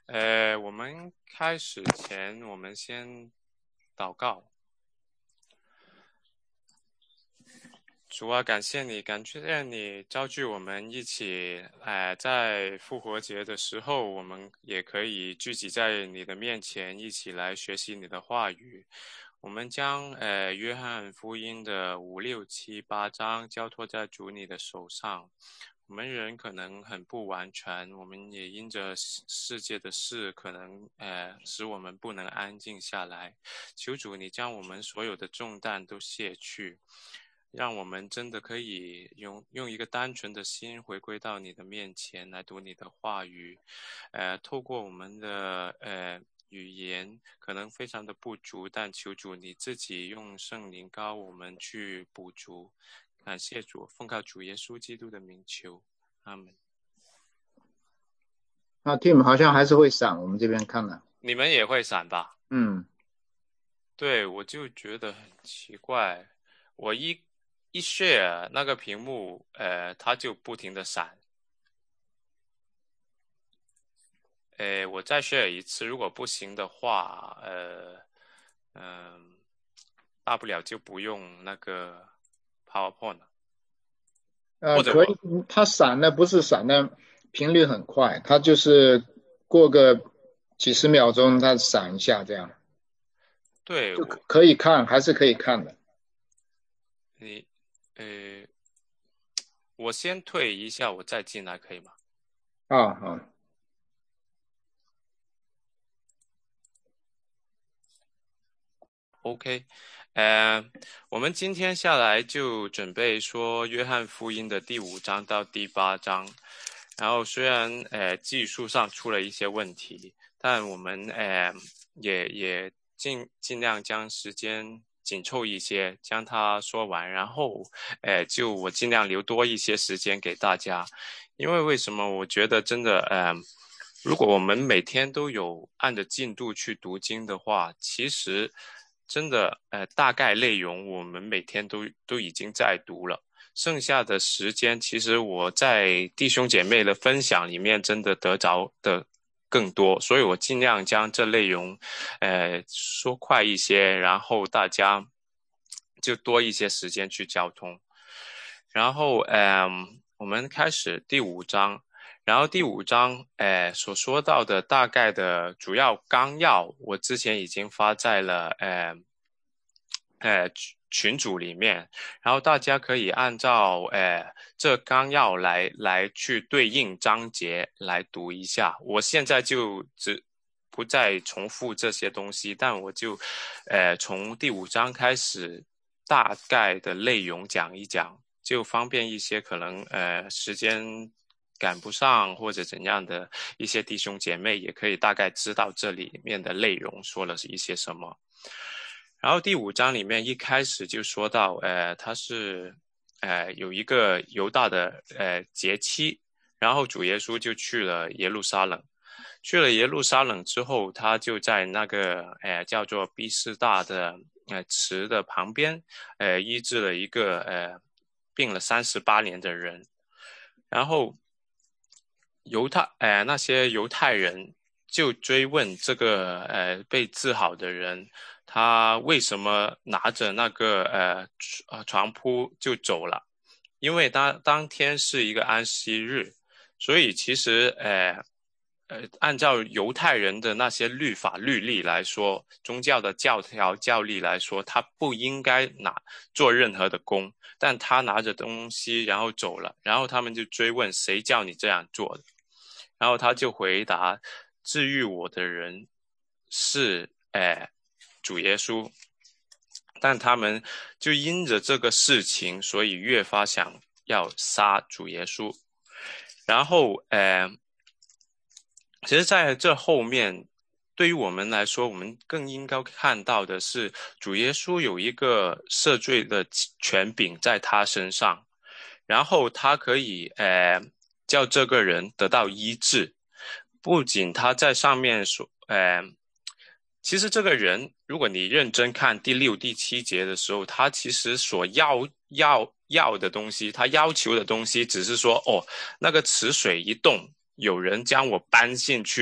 我们开始前，我们先祷告。主啊，感谢你，感谢你召聚我们一起，在复活节的时候，我们也可以聚集在你的面前，一起来学习你的话语。我们将约翰福音的5、6、7、8章交托在主你的手上。我们人可能很不完全，我们也因着世界的事，可能使我们不能安静下来。求主你将我们所有的重担都卸去，让我们真的可以用一个单纯的心回归到你的面前来读你的话语。透过我们的语言可能非常的不足，但求主你自己用圣灵膏我们去补足。感谢主，奉靠主耶稣基督的名求，阿门。 Tim 好像还是会闪，我们这边看了。 你们也会闪吧？对，我就觉得很奇怪，我一 share 那个屏幕，它就不停的闪。我再 share 一次，如果不行的话，大不了就不用那个 PowerPoint 了。或者可以，它闪的不是闪的频率很快，它就是过个几十秒钟它闪一下这样。 对， 就可以看，还是可以看的。 你，我先退一下，我再进来可以吗？ 好。 OK，我们今天下来就准备说约翰福音的第5章到第8章，然后虽然技术上出了一些问题，但我们也尽量将时间紧凑一些，将它说完，然后就我尽量留多一些时间给大家，因为为什么我觉得真的如果我们每天都有按着进度去读经的话，其实真的大概内容我们每天都已经在读了，剩下的时间其实我在弟兄姐妹的分享里面真的得着的更多，所以我尽量将这内容说快一些，然后大家就多一些时间去交通。然后我们开始第5章。然后第5章，所说到的大概的主要纲要，我之前已经发在了群组里面，然后大家可以按照这纲要来去对应章节来读一下。我现在就不再重复这些东西，但我就从第5章开始大概的内容讲一讲，就方便一些可能时间赶不上或者怎样的一些弟兄姐妹也可以大概知道这里面的内容说了一些什么。然后第5章里面一开始就说到它是有一个犹大的节期，然后主耶稣就去了耶路撒冷。去了耶路撒冷之后，他就在那个叫做毕士大的池的旁边医治了一个病了38年的人。然后那些犹太人就追问这个被治好的人，他为什么拿着那个床铺就走了？因为当天是一个安息日，所以其实按照犹太人的那些律法律例来说，宗教的教条教例来说，他不应该做任何的工，但他拿着东西然后走了，然后他们就追问谁叫你这样做的？然后他就回答，治愈我的人是主耶稣。但他们就因着这个事情，所以越发想要杀主耶稣。然后其实在这后面，对于我们来说，我们更应该看到的是主耶稣有一个赦罪的权柄在他身上，然后他可以叫这个人得到医治。不仅他在上面说其实这个人如果你认真看第6、第7节的时候，他其实所要的东西，他要求的东西只是说那个池水一动，有人将我搬进去，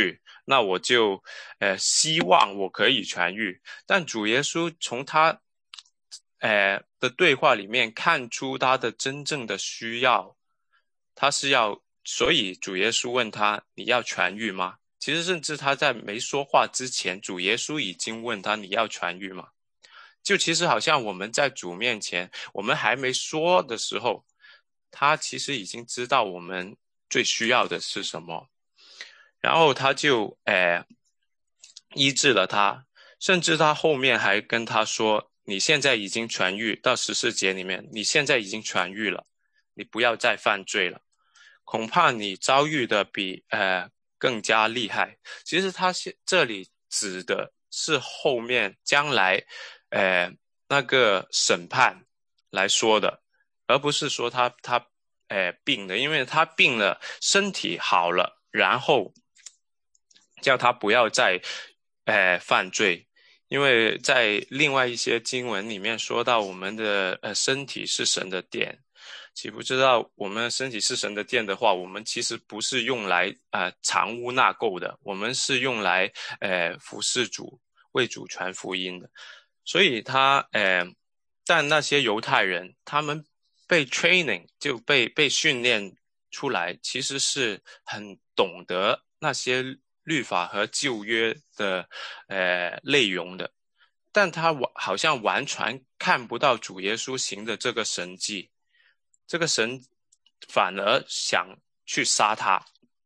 那我就希望我可以痊愈。但主耶稣从他的对话里面看出他的真正的需要，他是要，所以主耶稣问他你要痊愈吗？其实甚至他在没说话之前，主耶稣已经问他你要痊愈吗？就其实好像我们在主面前，我们还没说的时候，他其实已经知道我们最需要的是什么，然后他就医治了他，甚至他后面还跟他说，你现在已经痊愈，到14节里面，你现在已经痊愈了，你不要再犯罪了，恐怕你遭遇的比更加厉害。其实他这里指的是后面将来那个审判来说的，而不是说他病了，因为他病了，身体好了，然后叫他不要再犯罪。因为在另外一些经文里面说到，我们的身体是神的殿，岂不知道我们身体是神的殿的话，我们其实不是用来藏污纳垢的，我们是用来服侍主，为主传福音的。所以但那些犹太人，他们被 training 就被训练出来，其实是很懂得那些律法和旧约的内容的，但他好像完全看不到主耶稣行的这个神迹，这个神反而想去杀他。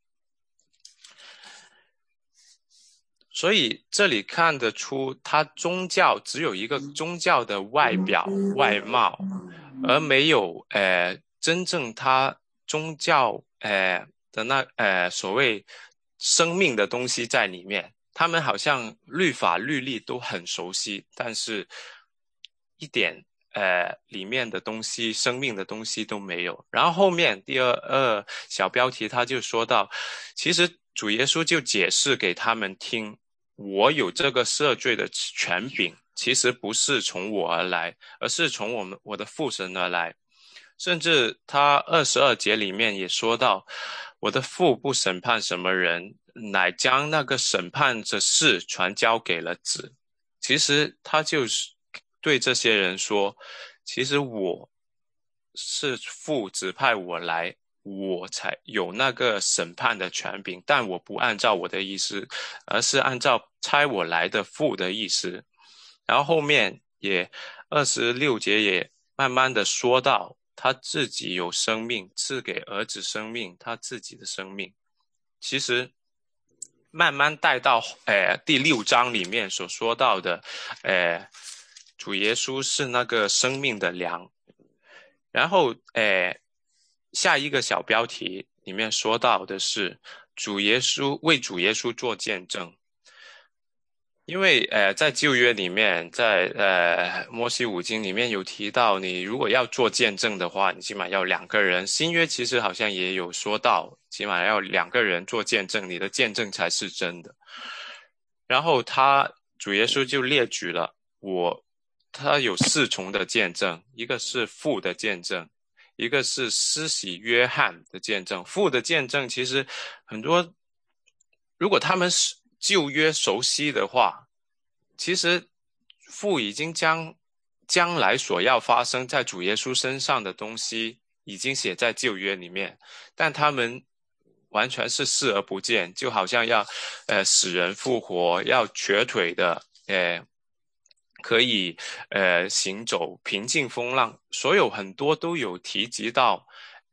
所以这里看得出，他宗教只有一个宗教的外表外貌，而没有真正他宗教的那所谓生命的东西在里面。他们好像律法律例都很熟悉，但是一点里面的东西生命的东西都没有。然后后面第二小标题他就说到，其实主耶稣就解释给他们听，我有这个赦罪的权柄，其实不是从我而来，而是从我的父神而来。甚至他22节里面也说到，我的父不审判什么人，乃将那个审判的事传交给了子。其实他就是对这些人说，其实我是父指派我来，我才有那个审判的权柄，但我不按照我的意思，而是按照差我来的父的意思。然后后面也26节也慢慢的说到，他自己有生命，赐给儿子生命，他自己的生命。其实慢慢带到第6章里面所说到的主耶稣是那个生命的粮。然后下一个小标题里面说到的是为主耶稣做见证。因为在旧约里面，在摩西五经里面有提到，你如果要做见证的话，你起码要2个人。新约其实好像也有说到，起码要2个人做见证，你的见证才是真的。然后主耶稣就列举了他有4重的见证，一个是父的见证，一个是施洗约翰的见证。父的见证其实很多，如果他们是旧约熟悉的话，其实父已经将来所要发生在主耶稣身上的东西已经写在旧约里面，但他们完全是视而不见，就好像要死人复活，要瘸腿的可以行走，平静风浪，所有很多都有提及到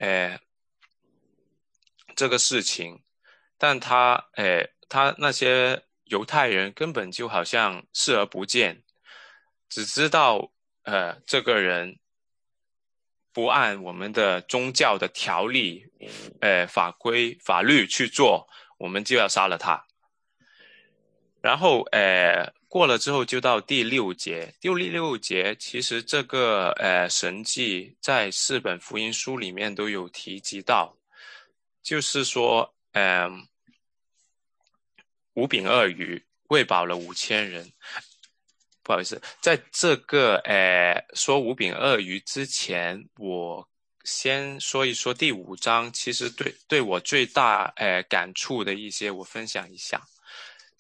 这个事情，但他那些犹太人根本就好像视而不见，只知道这个人不按我们的宗教的条例法规法律去做，我们就要杀了他。然后过了之后就到第6节，第6节其实这个神迹在4本福音书里面都有提及到，就是说5饼2鱼喂饱了5000人。不好意思，在这个说5饼2鱼之前，我先说一说第5章，其实对我最大感触的一些，我分享一下。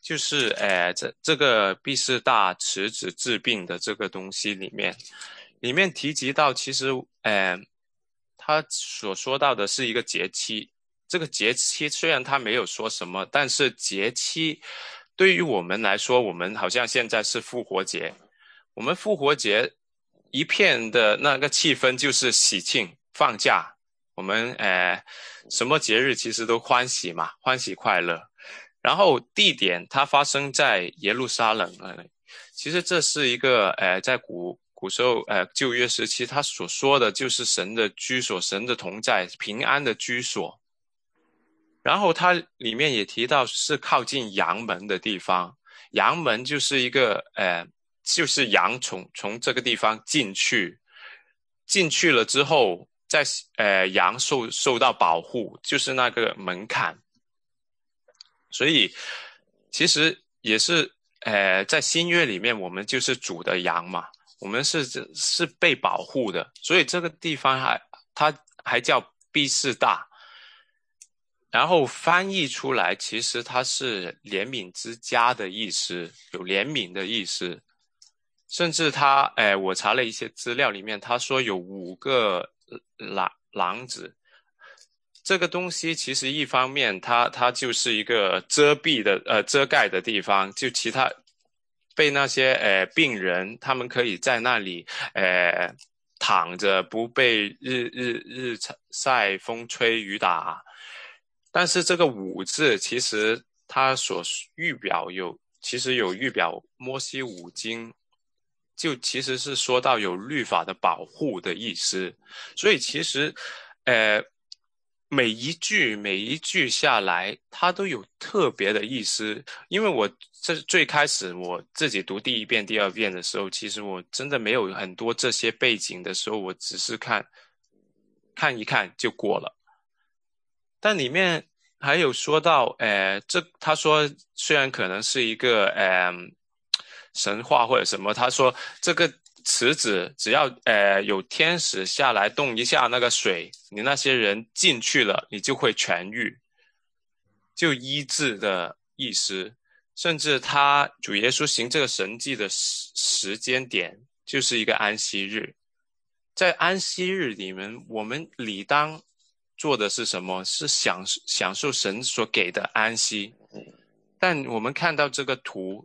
就是这个毕士大池子治病的这个东西里面提及到，其实他所说到的是一个节期。这个节期虽然他没有说什么，但是节期对于我们来说，我们好像现在是复活节，我们复活节一片的那个气氛就是喜庆放假，我们什么节日其实都欢喜嘛，欢喜快乐。然后地点它发生在耶路撒冷其实这是一个在古时候旧约时期他所说的就是神的居所，神的同在，平安的居所。然后它里面也提到是靠近阳门的地方，阳门就是一个就是羊从这个地方进去，进去了之后，在羊受到保护，就是那个门槛。所以其实也是在新约里面，我们就是主的羊嘛，我们是被保护的，所以这个地方它还叫毕士大。然后翻译出来，其实它是怜悯之家的意思，有怜悯的意思。甚至我查了一些资料，里面他说有5个廊子。这个东西其实一方面它就是一个遮蔽的遮盖的地方，就其他被那些病人他们可以在那里躺着，不被日晒风吹雨打。但是这个5字其实它所其实有预表摩西5经，就其实是说到有律法的保护的意思。所以其实每一句下来它都有特别的意思。因为我最开始我自己读第1遍第2遍的时候，其实我真的没有很多这些背景的时候，我只是看一看就过了。但里面还有说到他说虽然可能是一个神话或者什么，他说这个池子只要有天使下来动一下那个水，你那些人进去了，你就会痊愈，就医治的意思。甚至主耶稣行这个神迹的时间点就是一个安息日。在安息日里面，我们理当做的是什么？是享受神所给的安息。但我们看到这个图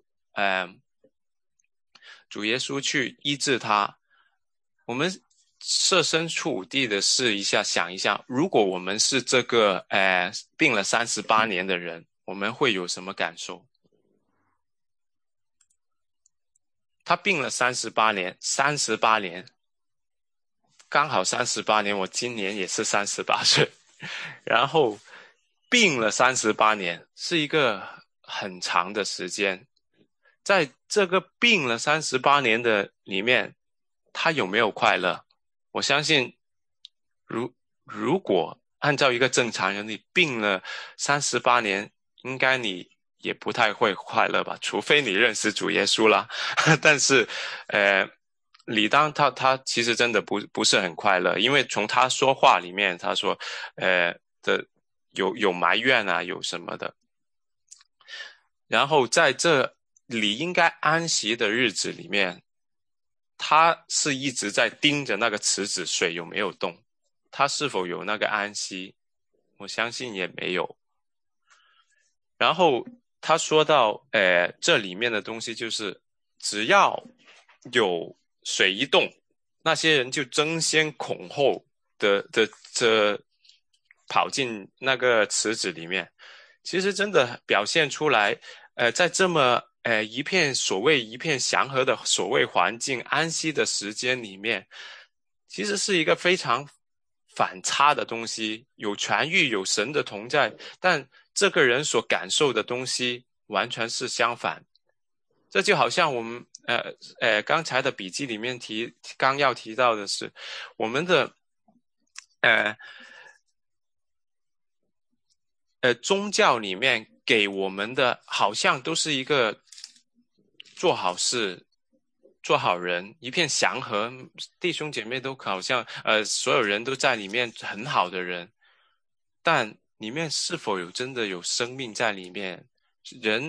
主耶稣去医治他，我们设身处地的试一下，想一下，如果我们是这个病了38年的人，我们会有什么感受？他病了38年，刚好38年，我今年也是38岁，然后病了38年，是一个很长的时间。在这个病了38年的里面，他有没有快乐？我相信如果按照一个正常人，你病了38年，应该你也不太会快乐吧，除非你认识主耶稣啦。但是理当他其实真的不是很快乐，因为从他说话里面，他说有埋怨啊，有什么的。然后在这里应该安息的日子里面，他是一直在盯着那个池子水有没有动，他是否有那个安息？我相信也没有。然后他说到这里面的东西就是只要有水一动，那些人就争先恐后的跑进那个池子里面。其实真的表现出来在这么一片祥和的所谓环境安息的时间里面，其实是一个非常反差的东西，有痊愈，有神的同在，但这个人所感受的东西完全是相反。这就好像我们刚才的笔记里面刚要提到的是，我们的宗教里面给我们的好像都是一个做好事做好人，一片祥和，弟兄姐妹都好像所有人都在里面很好的人，但里面是否真的有生命在里面？人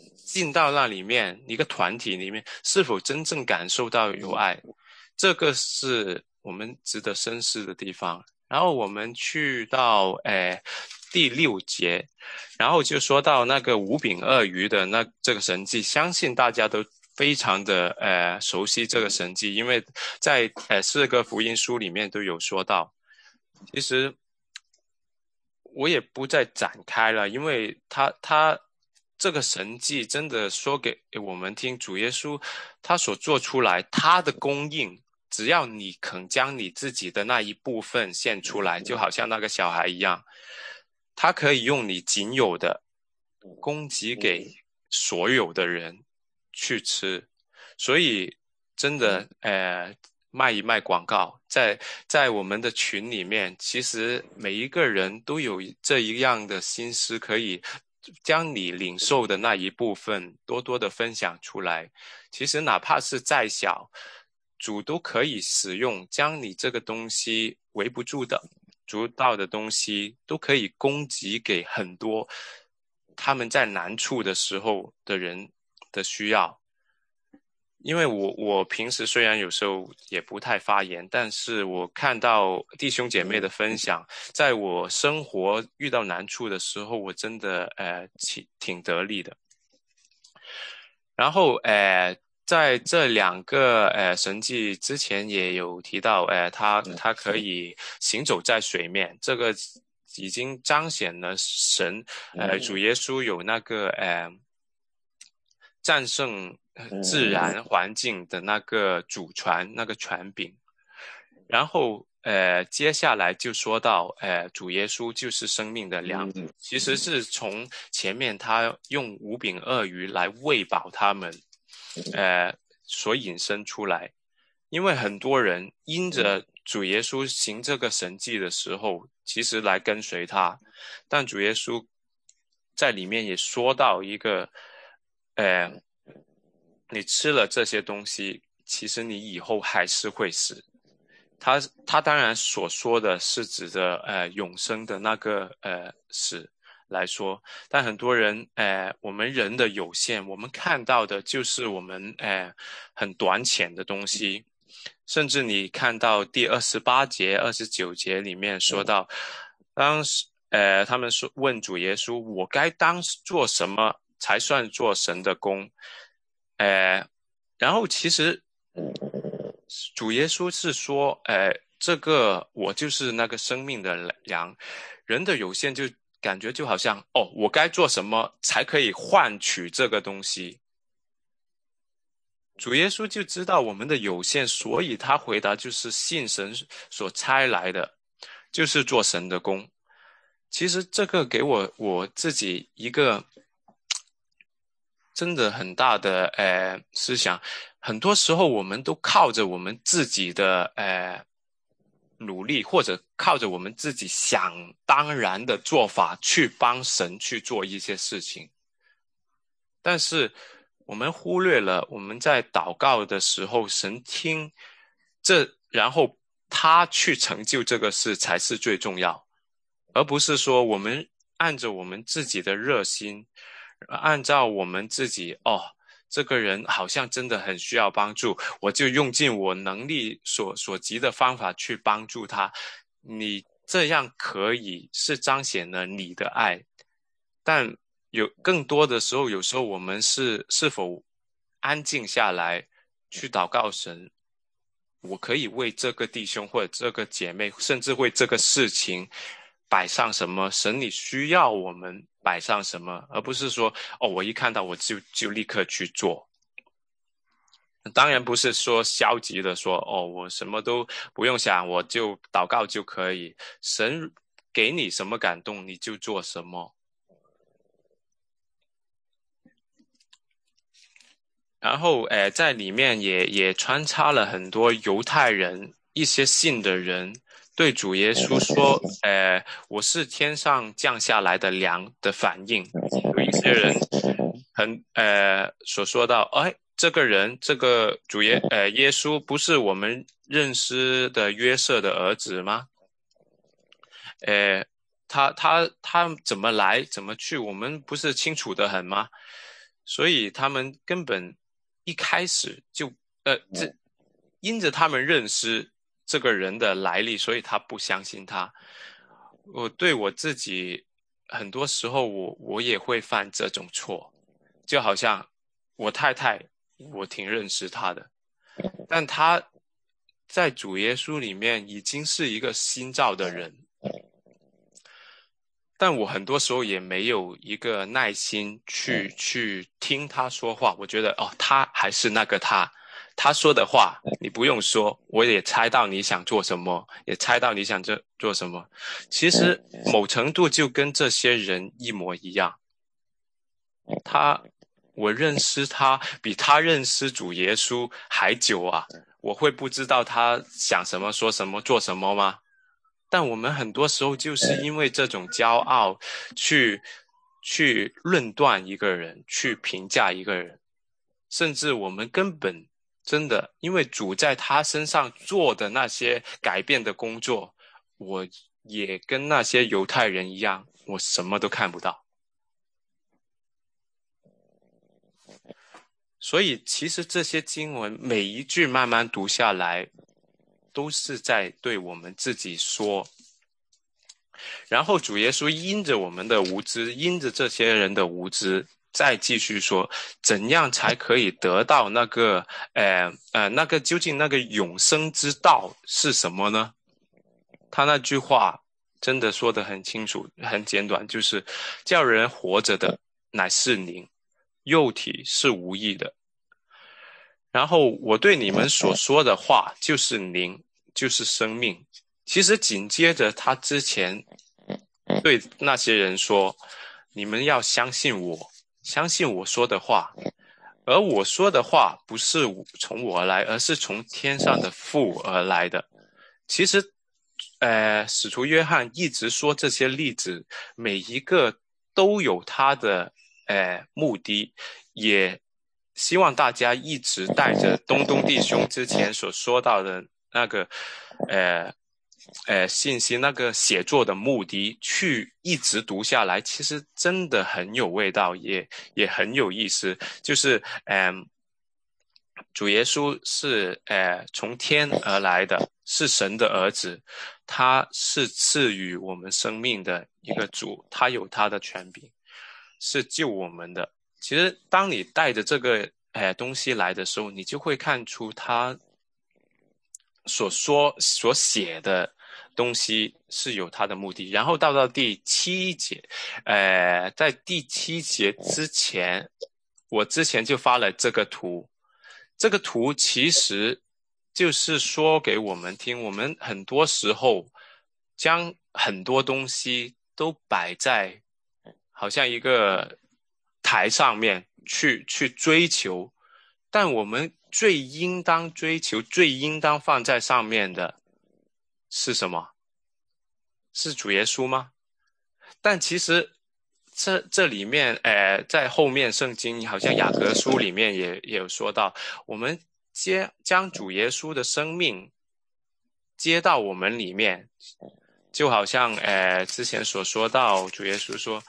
进到那里面一个团体里面，是否真正感受到有爱，这个是我们值得深思的地方。然后我们去到第6节，然后就说到那个五饼二鱼的这个神迹，相信大家都非常的熟悉这个神迹，因为在4个福音书里面都有说到。其实我也不再展开了，因为他这个神迹真的说给我们听，主耶稣他所做出来，他的供应，只要你肯将你自己的那一部分献出来，就好像那个小孩一样，他可以用你仅有的供给给所有的人去吃。所以真的卖一卖广告，在我们的群里面，其实每一个人都有这一样的心思，可以将你领受的那一部分多多的分享出来。其实哪怕是再小，主都可以使用，将你这个东西围不住的主到的东西都可以供给给很多他们在难处的时候的人的需要。因为我平时虽然有时候也不太发言，但是我看到弟兄姐妹的分享，在我生活遇到难处的时候，我真的挺得力的。然后在这2个神迹之前也有提到，他可以行走在水面，这个已经彰显了神主耶稣有那个战胜自然环境的那个主权，那个权柄。然后接下来就说到主耶稣就是生命的粮，其实是从前面他用5饼2鱼来喂饱他们所引申出来。因为很多人因着主耶稣行这个神迹的时候，其实来跟随他，但主耶稣在里面也说到一个你吃了这些东西，其实你以后还是会死。他当然所说的是指着永生的那个死来说，但很多人我们人的有限，我们看到的就是我们很短浅的东西。甚至你看到第28节、29节里面说到，当时他们说问主耶稣，我该当做什么才算做神的工？然后其实主耶稣是说，这个我就是那个生命的粮。人的有限就感觉就好像，我该做什么才可以换取这个东西？主耶稣就知道我们的有限，所以他回答就是信神所差来的，就是做神的工。其实这个给我自己一个真的很大的思想。很多时候我们都靠着我们自己的努力，或者靠着我们自己想当然的做法去帮神去做一些事情，但是我们忽略了我们在祷告的时候，神听然后他去成就这个事才是最重要，而不是说我们按着我们自己的热心，按照我们自己这个人好像真的很需要帮助，我就用尽我能力所及的方法去帮助他。你这样可以是彰显了你的爱，但更多的时候，有时候我们是否安静下来去祷告神，我可以为这个弟兄或者这个姐妹，甚至为这个事情摆上什么，神你需要我们摆上什么，而不是说我一看到我就立刻去做。当然不是说消极的说我什么都不用想，我就祷告就可以，神给你什么感动你就做什么。然后在里面也穿插了很多犹太人，一些信的人对主耶稣说我是天上降下来的粮的反应。有一些人所说到这个人这个耶稣不是我们认识的约瑟的儿子吗？他怎么来怎么去，我们不是清楚得很吗？ 所以他们根本一开始就因着他们认识这个人的来历，所以他不相信他。我对我自己很多时候我也会犯这种错，就好像我太太，我挺认识她的，但她在主耶稣里面已经是一个新造的人，但我很多时候也没有一个耐心去听他说话。我觉得他还是那个他说的话你不用说，我也猜到你想做什么，也猜到你想做什么。其实某程度就跟这些人一模一样。我认识他比他认识主耶稣还久啊，我会不知道他想什么说什么做什么吗？但我们很多时候就是因为这种骄傲去论断一个人，去评价一个人，甚至我们根本真的因为主在他身上做的那些改变的工作，我也跟那些犹太人一样，我什么都看不到。所以其实这些经文每一句慢慢读下来，都是在对我们自己说。然后主耶稣因着我们的无知，因着这些人的无知，再继续说怎样才可以得到那个究竟那个永生之道是什么呢？他那句话真的说得很清楚很简短，就是叫人活着的乃是灵，肉体是无益的。然后我对你们所说的话就是灵，就是生命。其实紧接着他之前对那些人说，你们要相信我，相信我说的话，而我说的话不是从我而来，而是从天上的父而来的。其实使徒约翰一直说这些例子每一个都有他的目的，也希望大家一直带着东东弟兄之前所说到的那个信息，那个写作的目的去一直读下来，其实真的很有味道，也很有意思。就是主耶稣是从天而来的，是神的儿子，他是赐予我们生命的一个主，他有他的权柄，是救我们的。其实当你带着这个东西来的时候，你就会看出他所写的东西是有他的目的。然后到第7节，在第7节之前，我之前就发了这个图。这个图其实就是说给我们听，我们很多时候将很多东西都摆在好像一个台上面去追求，但我们最应当追求、最应当放在上面的是什么？是主耶稣吗？但其实这里面在后面圣经好像雅各书里面也有说到，我们将主耶稣的生命接到我们里面，就好像之前所说到主耶稣说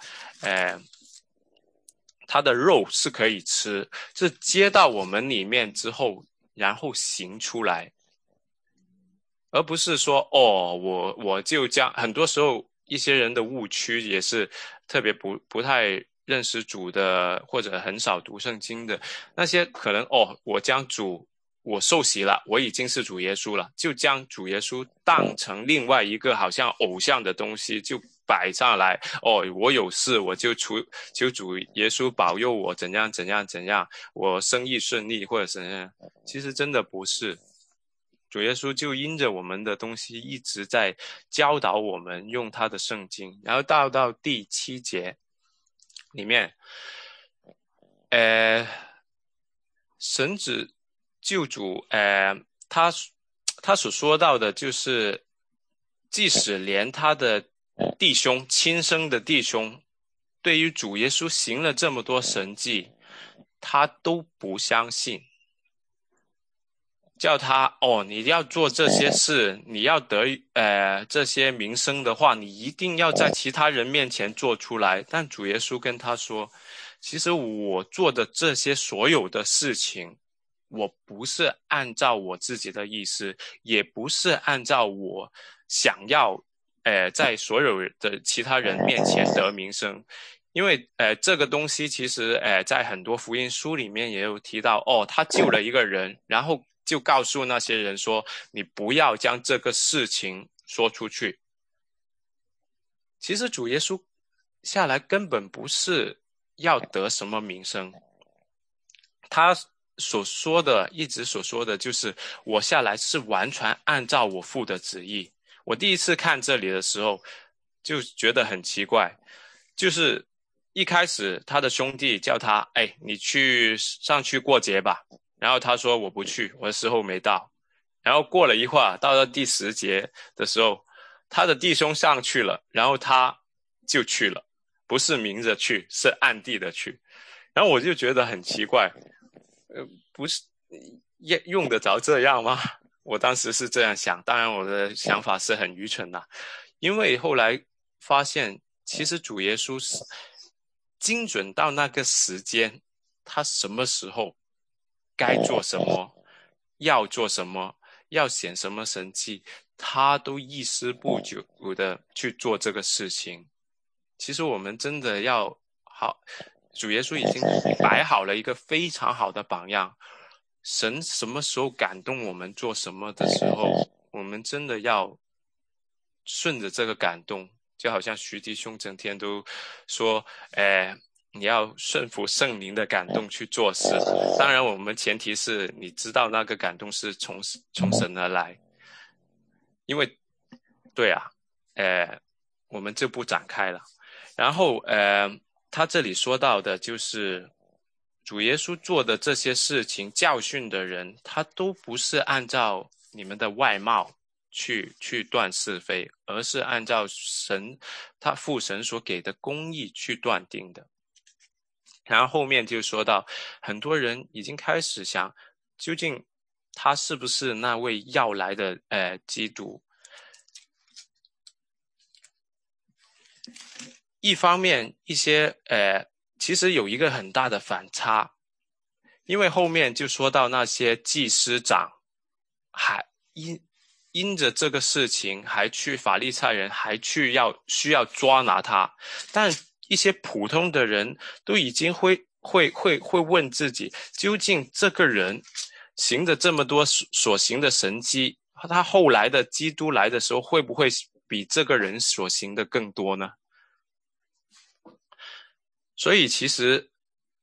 他的肉是可以吃，是接到我们里面之后然后行出来，而不是说我就将很多时候一些人的误区也是特别不太认识主的，或者很少读圣经的那些，可能我受洗了，我已经是主耶稣了，就将主耶稣当成另外一个好像偶像的东西就摆上来。我有事我就求主耶稣保佑我怎样怎样怎样，我生意顺利或者怎样。其实真的不是，主耶稣就因着我们的东西一直在教导我们用他的圣经。然后到第7节里面神子救主他所说到的就是，即使连他的弟兄，亲生的弟兄，对于主耶稣行了这么多神迹，他都不相信，叫他你要做这些事，你要得这些名声的话，你一定要在其他人面前做出来。但主耶稣跟他说， 其实我做的这些所有的事情，我不是按照我自己的意思，也不是按照我想要在所有的其他人面前得名声。因为这个东西其实在很多福音书里面也有提到，哦，他救了一个人，然后就告诉那些人说，你不要将这个事情说出去。其实主耶稣下来根本不是要得什么名声，他一直所说的就是我下来是完全按照我父的旨意。我第一次看这里的时候就觉得很奇怪，就是一开始他的兄弟叫他，哎，你上去过节吧，然后他说我不去，我的时候没到。然后过了一会儿，到了第10节的时候，他的弟兄上去了，然后他就去了，不是明着去，是暗地的去。然后我就觉得很奇怪，不是用得着这样吗？我当时是这样想，当然我的想法是很愚蠢的，因为后来发现，其实主耶稣是精准到那个时间，他什么时候该做什么，要做什么，要显什么神迹，他都一丝不苟的去做这个事情。其实我们真的要好，主耶稣已经摆好了一个非常好的榜样。神什么时候感动我们做什么的时候，我们真的要顺着这个感动，就好像徐弟兄整天都说，你要顺服圣灵的感动去做事。当然，我们前提是你知道那个感动是从神而来，因为对啊，我们就不展开了。然后他这里说到的就是主耶稣做的这些事情，教训的人，他都不是按照你们的外貌去断是非，而是按照他父神所给的公义去断定的。然后后面就说到，很多人已经开始想，究竟他是不是那位要来的基督？一方面，其实有一个很大的反差，因为后面就说到那些祭司长，还因着这个事情，法利赛人还需要抓拿他，但一些普通的人都已经会问自己，究竟这个人行的这么多所行的神迹，他后来的基督来的时候，会不会比这个人所行的更多呢？所以其实，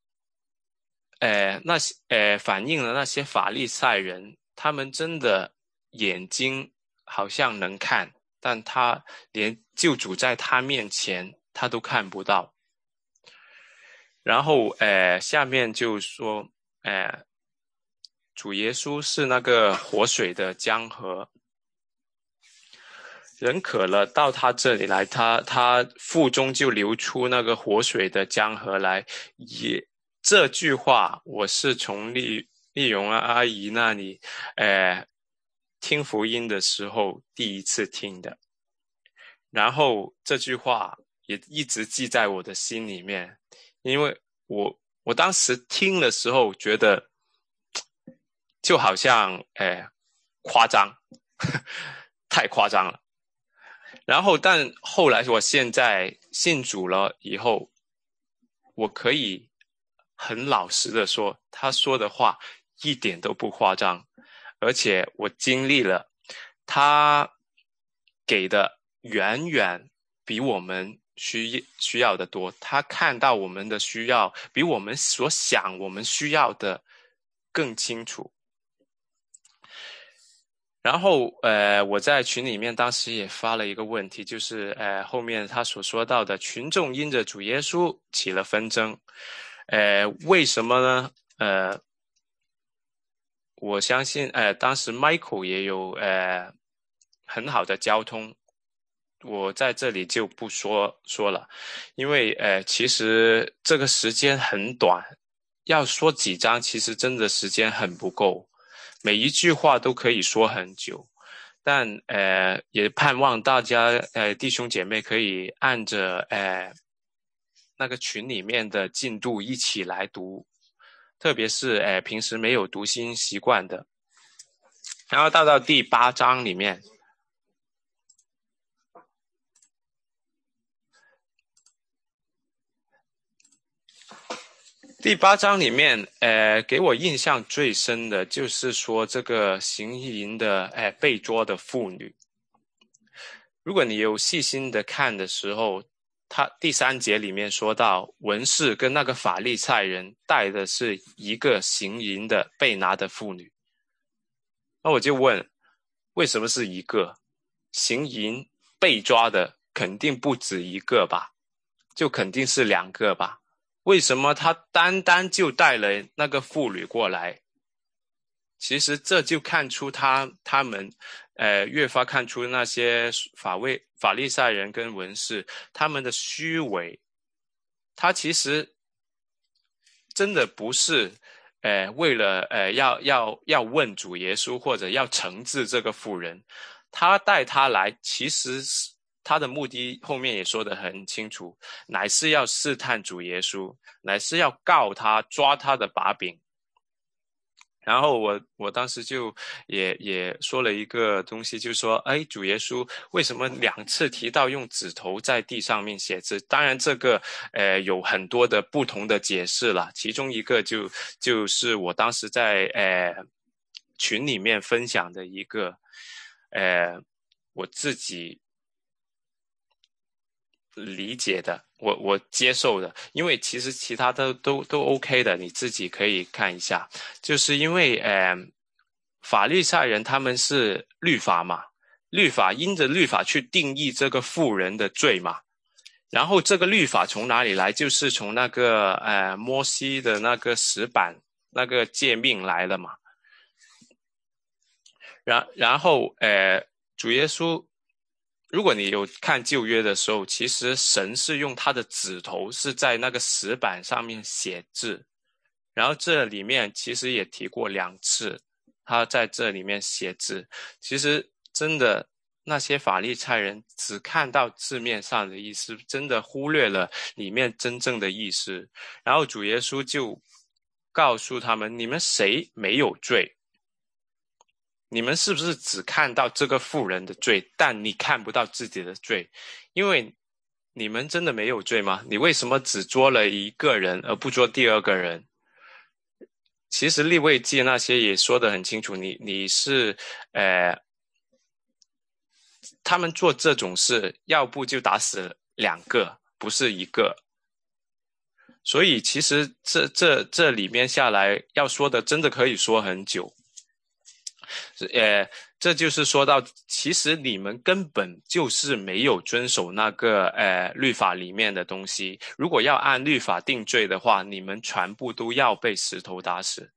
反映了那些法利赛人，他们真的眼睛好像能看，但他连救主在他面前他都看不到。然后下面就说，主耶稣是那个活水的江河，人渴了到他这里来，他腹中就流出那个活水的江河来。这句话我是从丽蓉阿姨那里听福音的时候第一次听的，然后这句话也一直记在我的心里面，因为我当时听的时候觉得就好像夸张太夸张了。然后但后来我现在信主了以后，我可以很老实的说，他说的话一点都不夸张，而且我经历了，他给的远远比我们需要的多，他看到我们的需要比我们所想我们需要的更清楚。然后我在群里面当时也发了一个问题，就是后面他所说到的群众因着主耶稣起了纷争，为什么呢？我相信当时 Michael 也有很好的交通，我在这里就不说了，因为其实这个时间很短，要说几章其实真的时间很不够，每一句话都可以说很久，但也盼望大家弟兄姐妹可以按着那个群里面的进度一起来读，特别是平时没有读经习惯的。然后到第8章里面，第8章里面，给我印象最深的就是说这个行淫的被捉的妇女。如果你有细心的看的时候，他第3节里面说到，文士跟那个法利赛人带的是一个行淫的被拿的妇女。那我就问，为什么是一个？行淫被抓的肯定不止一个吧？就肯定是2个吧？为什么他单单就带了那个妇女过来？其实这就看出他们越发看出那些法利赛人跟文士他们的虚伪。他其实真的不是为了要问主耶稣或者要惩治这个妇人，他带他来其实是他的目的后面也说得很清楚，乃是要试探主耶稣，乃是要告他抓他的把柄。然后我当时就也说了一个东西，就是说，主耶稣为什么2次提到用指头在地上面写字？当然这个有很多的不同的解释了，其中一个就是我当时在群里面分享的一个我自己理解的，我接受的，因为其实其他的都 OK 的，你自己可以看一下。就是因为法利赛人他们是律法嘛，因着律法去定义这个妇人的罪嘛。然后这个律法从哪里来？就是从那个摩西的那个石板那个诫命来的嘛。然后主耶稣，如果你有看旧约的时候，其实神是用他的指头是在那个石板上面写字，然后这里面其实也提过2次，他在这里面写字。其实真的那些法利赛人只看到字面上的意思，真的忽略了里面真正的意思。然后主耶稣就告诉他们，你们谁没有罪？你们是不是只看到这个妇人的罪，但你看不到自己的罪？因为你们真的没有罪吗？你为什么只捉了一个人而不捉第2个人？其实利未记那些也说得很清楚，你是他们做这种事，要不就打死2个，不是1个。所以其实这里面下来要说的真的可以说很久。这就是说到，其实你们根本就是没有遵守那个律法里面的东西。如果要按律法定罪的话，你们全部都要被石头打死。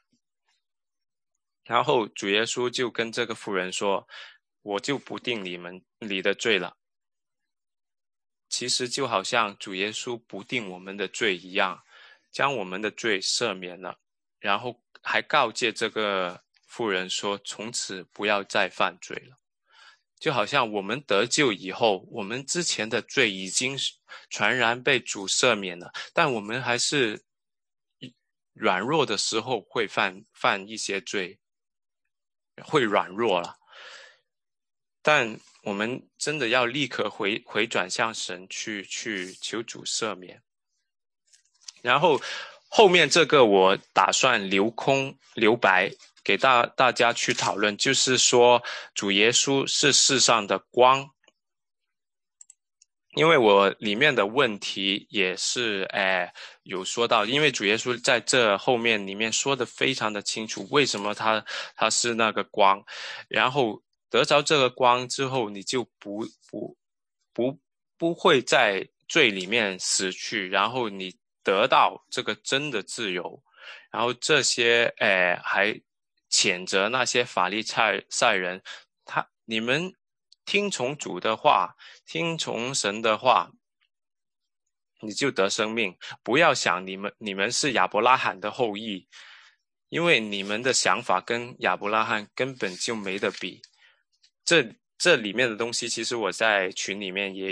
然后主耶稣就跟这个妇人说，我就不定你的罪了。其实就好像主耶稣不定我们的罪一样，将我们的罪赦免了，然后还告诫这个妇人说，从此不要再犯罪了。就好像我们得救以后，我们之前的罪已经全然被主赦免了，但我们还是软弱的时候会犯一些罪，会软弱了。但我们真的要立刻回转向神去求主赦免。然后后面这个我打算留空留白给大家去讨论，就是说主耶稣是世上的光。因为我里面的问题也是有说到，因为主耶稣在这后面里面说的非常的清楚，为什么他是那个光，然后得着这个光之后，你就不会在罪里面死去，然后你得到这个真的自由。然后这些还谴责那些法利赛人，你们听从主的话，听从神的话，你就得生命。不要想你们是亚伯拉罕的后裔，因为你们的想法跟亚伯拉罕根本就没得比。这里面的东西，其实我在群里面也有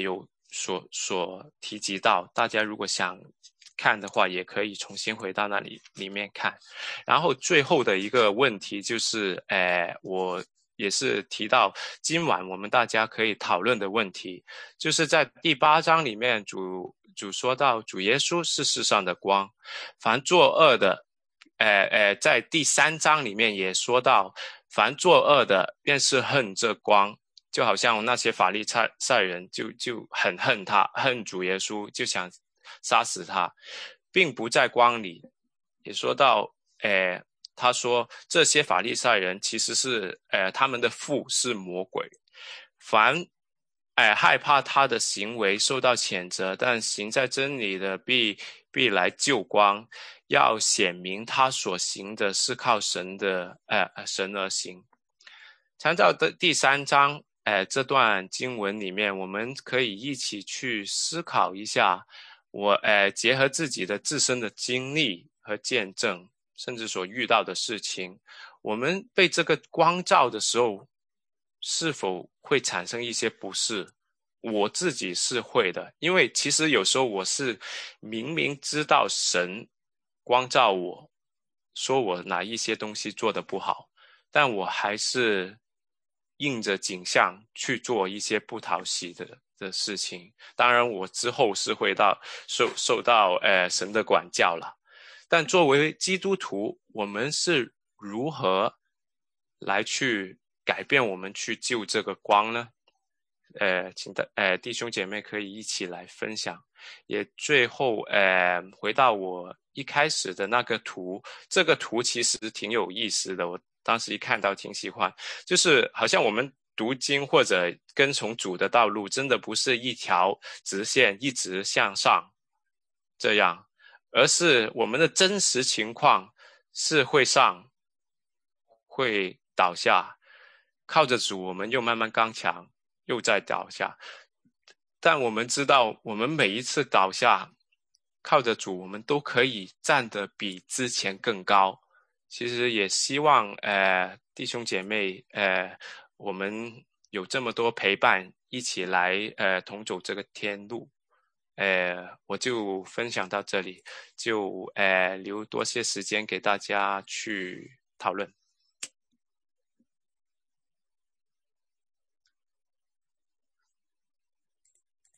所提及到，大家如果想看的话，也可以重新回到那里面看。然后最后的一个问题就是，我也是提到今晚我们大家可以讨论的问题，就是在第8章里面主说到主耶稣是世上的光，凡作恶的，在第3章里面也说到，凡作恶的便是恨这光。就好像那些法利赛人就很恨他，恨主耶稣，就想杀死他，并不在光里。也说到，他说这些法利赛人其实是，他们的父是魔鬼，凡害怕他的行为受到谴责，但行在真理的必来救光，要显明他所行的是靠神而行。参照的第3章。这段经文里面，我们可以一起去思考一下，结合自己的自身的经历和见证，甚至所遇到的事情，我们被这个光照的时候，是否会产生一些不适？我自己是会的，因为其实有时候我是明明知道神光照我，说我哪一些东西做得不好，但我还是应着景象去做一些不讨喜的事情。当然我之后是会受到神的管教了，但作为基督徒，我们是如何来去改变我们去救这个光呢？请弟兄姐妹可以一起来分享。也最后回到我一开始的那个图，这个图其实挺有意思的，我当时一看到挺喜欢，就是好像我们读经或者跟从主的道路，真的不是一条直线一直向上这样，而是我们的真实情况是会上会倒下，靠着主我们又慢慢刚强，又再倒下。但我们知道，我们每一次倒下，靠着主，我们都可以站得比之前更高。其实也希望弟兄姐妹我们有这么多陪伴，一起来同走这个天路。我就分享到这里，就留多些时间给大家去讨论。